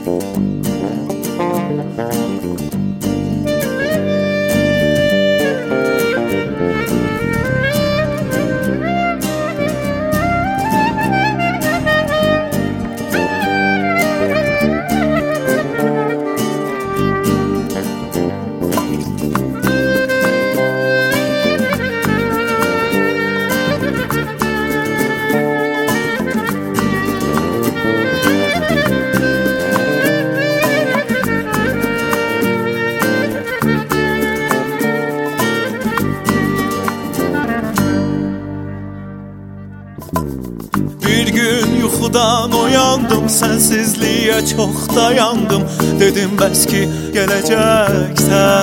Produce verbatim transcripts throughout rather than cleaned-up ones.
Bir gün yuxudan oyandım, sensizliğe çok dayandım. Dedim belki geleceksen.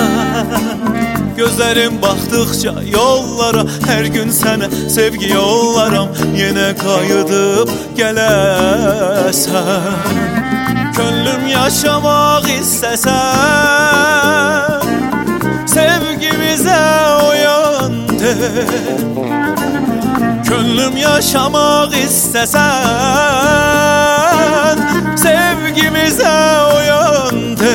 Gözlerim baktıkça yollara, her gün sana sevgi yollaram. Yine kayıdıp gelesen. Gönlüm yaşamak istesen, sevgimize uyandı. Gönlüm yaşamak istesen, sevgimize uyandı.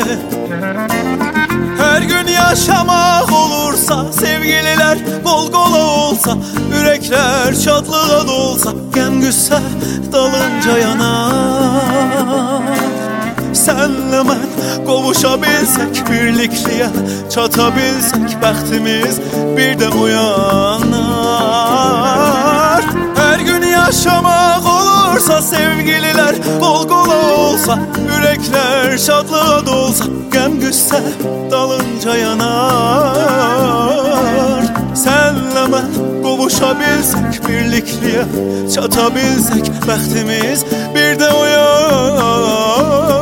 Her gün yaşamak olursa, sevgililer kol kola olsa, yürekler şadlığa dolsa, gem güsse dalınca yanar. Senle mən qovuşabilsək, birlikliyə çatabilsək, bəxtimiz bir də uyanar. Her gün yaşamak olursa, sevgililer kol kola olsa, yürekler şadlığa dolsa, gəm güsse dalınca yanar. Senle mən qovuşabilsək, birlikliyə çatabilsək, bəxtimiz bir də uyanar.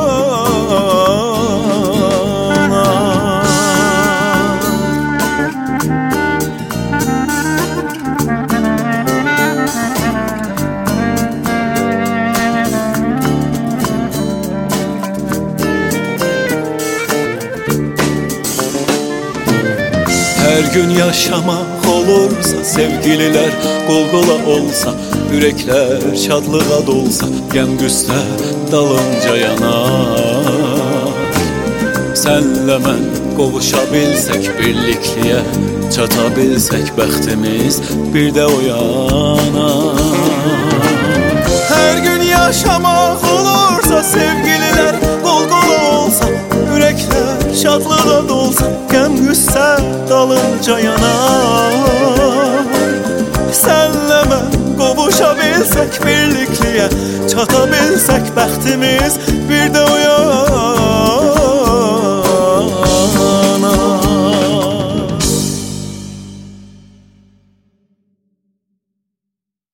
Her gün yaşamak olursa, sevgililer kol kola olsa, yürekler şadlığa dolsa, gem güste dalınca yanar. Senle mən qovuşabilsək, birlikliyə çatabilsək, bəxtimiz bir də uyanar. Her gün yaşamak olursa, sevgililer kol kola olsa, yürekler şadlığa dolsa, gem güsse dalınca yanar. Senle mən qovuşabilsək, birlikliyə çatabilsək, bəxtimiz bir də